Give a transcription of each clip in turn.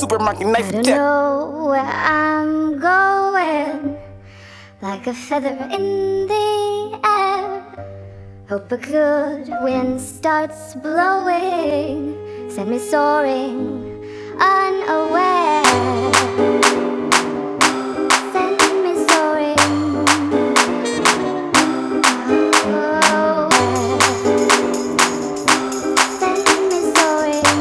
supermarket knife I don't know where I'm going, like a feather in the air. Hope a good wind starts blowing, send me soaring unaware. Send me soaring. Oh, send me soaring.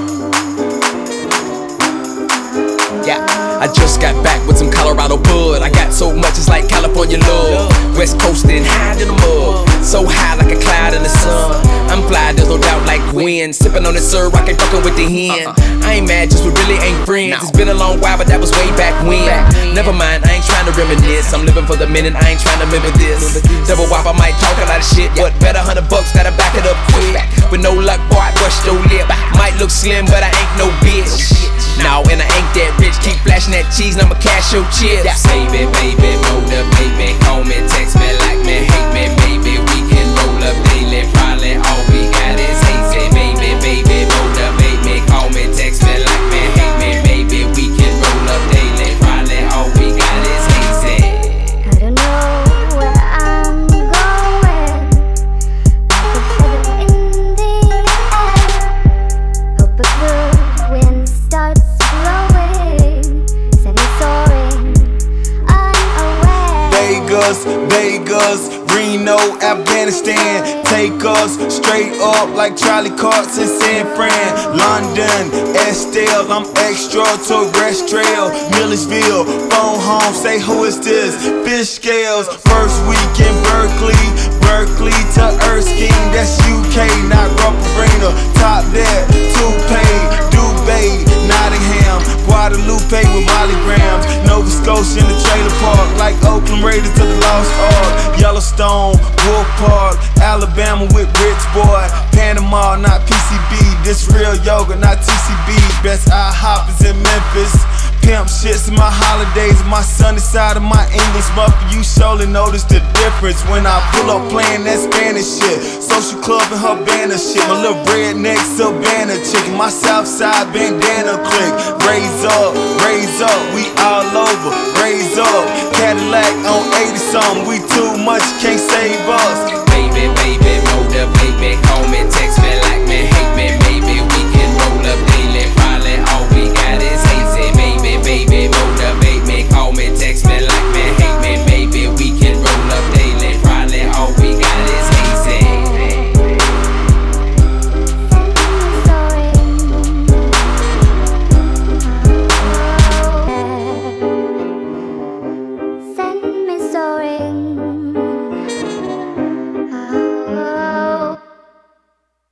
Yeah, I just got back with some Colorado bud. I got so much, it's like California love. West coastin', high in the mud, so high like a cloud in the sun. I'm fly, there's no doubt, like wind. Sippin' on the syrup, I ain't fuckin' with the hen. I ain't mad, just we really ain't friends. It's been a long while, but that was way back when. Never mind, I ain't tryna reminisce. I'm living for the minute, I ain't tryna remember this. Double wop, I might talk a lot of shit, but bet $100, gotta back it up quick. With no luck, boy, I bust your lip. Might look slim, but I ain't no bitch. No, and I ain't that rich. Keep flashing that cheese, and I'ma cash your chips. Baby, baby, motivate me, call me, text me, like me, hate me. Maybe we can roll up daily. Probably all we got is hazy. Baby, baby, motivate me, call me, text me, like me, hate me. Maybe we can roll up daily. Probably all we got is hazy. I don't know where I'm going, like a feather in the air. Hope a good wind starts blowing, send me soaring unaware. Vegas, Reno, Afghanistan. Take us straight up like Charlie Cox in San Fran. London, Estelle, I'm extraterrestrial. Millersville, phone home, say who is this? Fish scales, first week in Berkeley to Erskine. That's UK, not Rumpurina. Top that, Toupee, Dubai, Nottingham, Guadalupe with Molly Grams. Nova Scotia in the trailer park, like Oakland Raiders to the Lost Ark. Yellowstone, Wolf Park, Alabama with Rich Boy. Panama, not PCB, this real yoga, not TCB. Best IHOP is in Memphis. Pimp shits in my holidays, my sunny side of my English muffin. You surely notice the difference when I pull up playing that Spanish shit. Social club and Havana shit, my little redneck Savannah chicken, my Southside bandana click. Raise up, we all over. Raise up, Cadillac on 80 something. We too much, can't save us.